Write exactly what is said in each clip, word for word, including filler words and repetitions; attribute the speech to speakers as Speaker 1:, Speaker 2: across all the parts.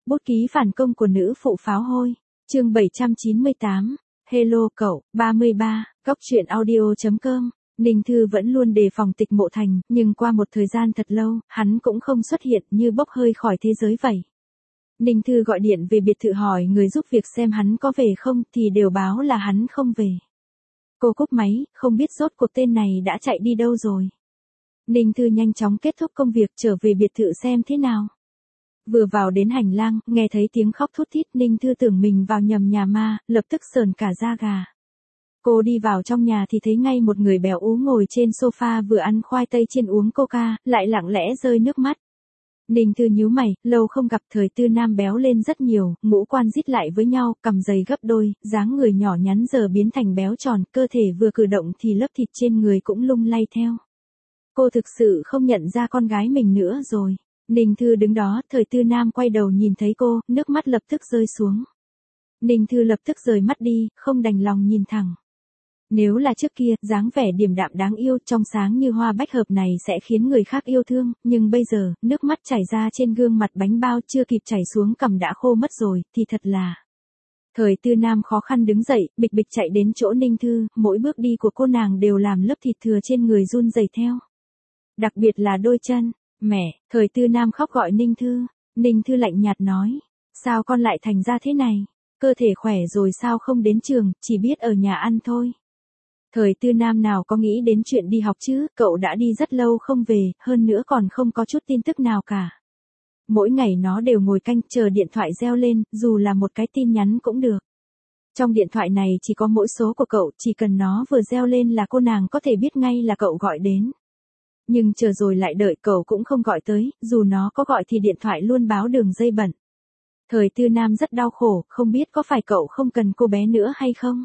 Speaker 1: Bút ký phản công của nữ phụ pháo hôi. Chương bảy trăm chín mươi tám. Hello cậu, ba mươi ba, góc truyện audio chấm com. Ninh Thư vẫn luôn đề phòng Tịch Mộ Thành, nhưng qua một thời gian thật lâu, hắn cũng không xuất hiện, như bốc hơi khỏi thế giới vậy. Ninh Thư gọi điện về biệt thự hỏi người giúp việc xem hắn có về không, thì đều báo là hắn không về. Cô cúp máy, không biết rốt cuộc tên này đã chạy đi đâu rồi. Ninh Thư nhanh chóng kết thúc công việc trở về biệt thự xem thế nào. Vừa vào đến hành lang, nghe thấy tiếng khóc thút thít, Ninh Thư tưởng mình vào nhầm nhà ma, lập tức sờn cả da gà. Cô đi vào trong nhà thì thấy ngay một người béo ú ngồi trên sofa vừa ăn khoai tây chiên uống coca, lại lặng lẽ rơi nước mắt. Ninh Thư nhíu mày, lâu không gặp Thời Tư Nam béo lên rất nhiều, ngũ quan rít lại với nhau, cằm dày gấp đôi, dáng người nhỏ nhắn giờ biến thành béo tròn, cơ thể vừa cử động thì lớp thịt trên người cũng lung lay theo. Cô thực sự không nhận ra con gái mình nữa rồi. Ninh Thư đứng đó, Thời Tư Nam quay đầu nhìn thấy cô, nước mắt lập tức rơi xuống. Ninh Thư lập tức rời mắt đi, không đành lòng nhìn thẳng. Nếu là trước kia, dáng vẻ điềm đạm đáng yêu, trong sáng như hoa bách hợp này sẽ khiến người khác yêu thương, nhưng bây giờ, nước mắt chảy ra trên gương mặt bánh bao chưa kịp chảy xuống cằm đã khô mất rồi, thì thật là... Thời Tư Nam khó khăn đứng dậy, bịch bịch chạy đến chỗ Ninh Thư, mỗi bước đi của cô nàng đều làm lớp thịt thừa trên người run rẩy theo. Đặc biệt là đôi chân. Mẹ, Thời Tư Nam khóc gọi Ninh Thư. Ninh Thư lạnh nhạt nói, sao con lại thành ra thế này? Cơ thể khỏe rồi sao không đến trường, chỉ biết ở nhà ăn thôi. Thời Tư Nam nào có nghĩ đến chuyện đi học chứ, cậu đã đi rất lâu không về, hơn nữa còn không có chút tin tức nào cả. Mỗi ngày nó đều ngồi canh chờ điện thoại reo lên, dù là một cái tin nhắn cũng được. Trong điện thoại này chỉ có mỗi số của cậu, chỉ cần nó vừa reo lên là cô nàng có thể biết ngay là cậu gọi đến. Nhưng chờ rồi lại đợi cậu cũng không gọi tới, dù nó có gọi thì điện thoại luôn báo đường dây bận. Thời Tư Nam rất đau khổ, không biết có phải cậu không cần cô bé nữa hay không?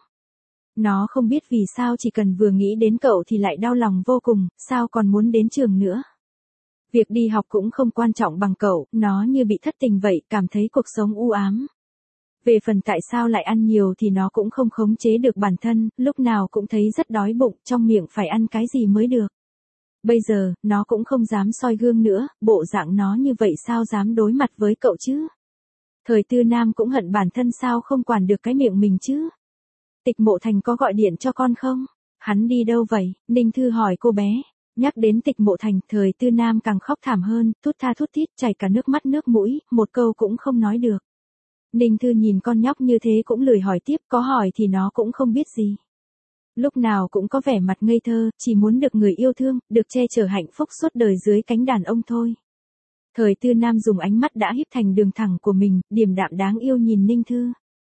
Speaker 1: Nó không biết vì sao chỉ cần vừa nghĩ đến cậu thì lại đau lòng vô cùng, sao còn muốn đến trường nữa. Việc đi học cũng không quan trọng bằng cậu, nó như bị thất tình vậy, cảm thấy cuộc sống u ám. Về phần tại sao lại ăn nhiều thì nó cũng không khống chế được bản thân, lúc nào cũng thấy rất đói bụng, trong miệng phải ăn cái gì mới được. Bây giờ, nó cũng không dám soi gương nữa, bộ dạng nó như vậy sao dám đối mặt với cậu chứ? Thời Tư Nam cũng hận bản thân sao không quản được cái miệng mình chứ? Tịch Mộ Thành có gọi điện cho con không? Hắn đi đâu vậy? Ninh Thư hỏi cô bé. Nhắc đến Tịch Mộ Thành, Thời Tư Nam càng khóc thảm hơn, thút tha thút thít, chảy cả nước mắt nước mũi, một câu cũng không nói được. Ninh Thư nhìn con nhóc như thế cũng lười hỏi tiếp, có hỏi thì nó cũng không biết gì. Lúc nào cũng có vẻ mặt ngây thơ, chỉ muốn được người yêu thương, được che chở hạnh phúc suốt đời dưới cánh đàn ông thôi. Thời Tư Nam dùng ánh mắt đã híp thành đường thẳng của mình, điềm đạm đáng yêu nhìn Ninh Thư.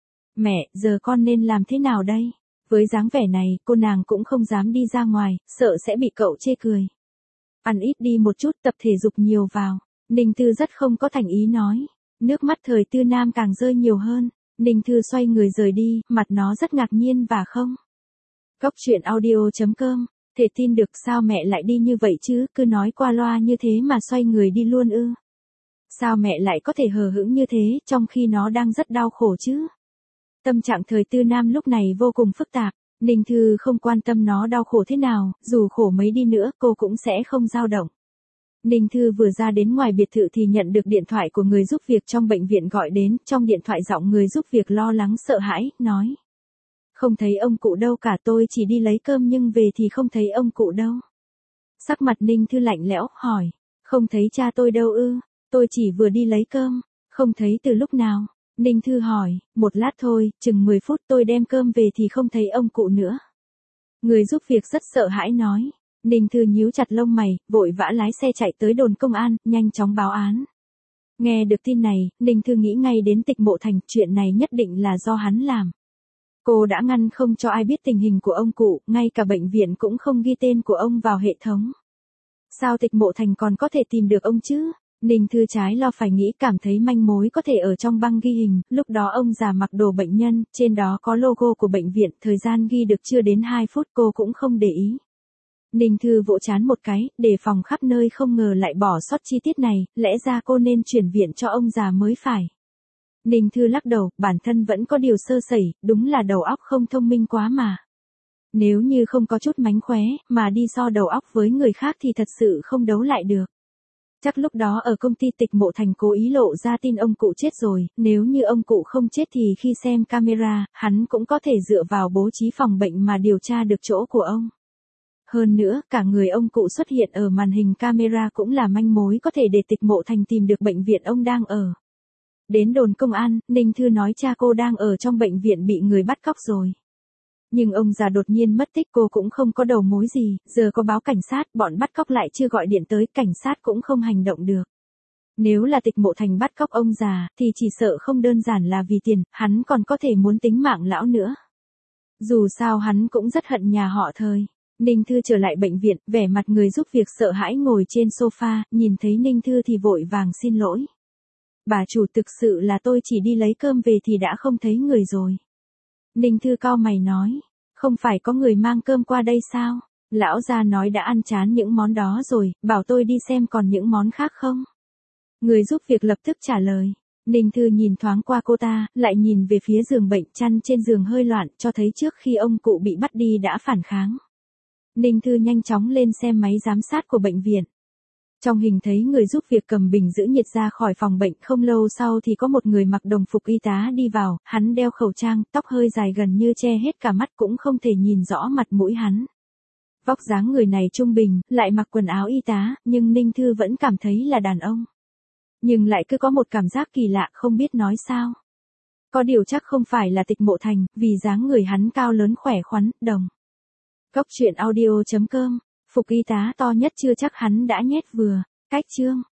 Speaker 1: Mẹ, giờ con nên làm thế nào đây? Với dáng vẻ này, cô nàng cũng không dám đi ra ngoài, sợ sẽ bị cậu chê cười. Ăn ít đi một chút, tập thể dục nhiều vào. Ninh Thư rất không có thành ý nói. Nước mắt Thời Tư Nam càng rơi nhiều hơn. Ninh Thư xoay người rời đi, mặt nó rất ngạc nhiên và không. Góc truyện audio chấm com. Thể tin được sao mẹ lại đi như vậy chứ, cứ nói qua loa như thế mà xoay người đi luôn ư. Sao mẹ lại có thể hờ hững như thế, trong khi nó đang rất đau khổ chứ. Tâm trạng Thời Tư Nam lúc này vô cùng phức tạp. Ninh Thư không quan tâm nó đau khổ thế nào, dù khổ mấy đi nữa cô cũng sẽ không dao động. Ninh Thư vừa ra đến ngoài biệt thự thì nhận được điện thoại của người giúp việc trong bệnh viện gọi đến, trong điện thoại giọng người giúp việc lo lắng sợ hãi, nói. Không thấy ông cụ đâu cả, tôi chỉ đi lấy cơm nhưng về thì không thấy ông cụ đâu. Sắc mặt Ninh Thư lạnh lẽo, hỏi. Không thấy cha tôi đâu ư, tôi chỉ vừa đi lấy cơm, không thấy từ lúc nào. Ninh Thư hỏi, một lát thôi, chừng mười phút tôi đem cơm về thì không thấy ông cụ nữa. Người giúp việc rất sợ hãi nói. Ninh Thư nhíu chặt lông mày, vội vã lái xe chạy tới đồn công an, nhanh chóng báo án. Nghe được tin này, Ninh Thư nghĩ ngay đến Tịch Mộ Thành, chuyện này nhất định là do hắn làm. Cô đã ngăn không cho ai biết tình hình của ông cụ, ngay cả bệnh viện cũng không ghi tên của ông vào hệ thống. Sao Tịch Mộ Thành còn có thể tìm được ông chứ? Ninh Thư trái lo phải nghĩ, cảm thấy manh mối có thể ở trong băng ghi hình, lúc đó ông già mặc đồ bệnh nhân, trên đó có logo của bệnh viện, thời gian ghi được chưa đến hai phút cô cũng không để ý. Ninh Thư vỗ trán một cái, đề phòng khắp nơi không ngờ lại bỏ sót chi tiết này, lẽ ra cô nên chuyển viện cho ông già mới phải. Ninh Thư lắc đầu, bản thân vẫn có điều sơ sẩy, đúng là đầu óc không thông minh quá mà. Nếu như không có chút mánh khóe, mà đi so đầu óc với người khác thì thật sự không đấu lại được. Chắc lúc đó ở công ty tịch mộ thành cố ý lộ ra tin ông cụ chết rồi, nếu như ông cụ không chết thì khi xem camera, hắn cũng có thể dựa vào bố trí phòng bệnh mà điều tra được chỗ của ông. Hơn nữa, cả người ông cụ xuất hiện ở màn hình camera cũng là manh mối có thể để tịch mộ thành tìm được bệnh viện ông đang ở. Đến đồn công an, Ninh Thư nói cha cô đang ở trong bệnh viện bị người bắt cóc rồi. Nhưng ông già đột nhiên mất tích, cô cũng không có đầu mối gì, giờ có báo cảnh sát, bọn bắt cóc lại chưa gọi điện tới, cảnh sát cũng không hành động được. Nếu là tịch mộ thành bắt cóc ông già, thì chỉ sợ không đơn giản là vì tiền, hắn còn có thể muốn tính mạng lão nữa. Dù sao hắn cũng rất hận nhà họ Thời. Ninh Thư trở lại bệnh viện, vẻ mặt người giúp việc sợ hãi ngồi trên sofa, nhìn thấy Ninh Thư thì vội vàng xin lỗi. Bà chủ, thực sự là tôi chỉ đi lấy cơm về thì đã không thấy người rồi. Ninh Thư cau mày nói, không phải có người mang cơm qua đây sao? Lão già nói đã ăn chán những món đó rồi, bảo tôi đi xem còn những món khác không? Người giúp việc lập tức trả lời. Ninh Thư nhìn thoáng qua cô ta, lại nhìn về phía giường bệnh, chăn trên giường hơi loạn, cho thấy trước khi ông cụ bị bắt đi đã phản kháng. Ninh Thư nhanh chóng lên xem máy giám sát của bệnh viện. Trong hình thấy người giúp việc cầm bình giữ nhiệt ra khỏi phòng bệnh, không lâu sau thì có một người mặc đồng phục y tá đi vào, hắn đeo khẩu trang, tóc hơi dài gần như che hết cả mắt, cũng không thể nhìn rõ mặt mũi hắn. Vóc dáng người này trung bình, lại mặc quần áo y tá, nhưng Ninh Thư vẫn cảm thấy là đàn ông. Nhưng lại cứ có một cảm giác kỳ lạ, không biết nói sao. Có điều chắc không phải là tịch mộ thành, vì dáng người hắn cao lớn khỏe khoắn, đồng. Cốc truyện audio chấm com, phục y tá to nhất chưa chắc hắn đã nhét vừa. Cách chương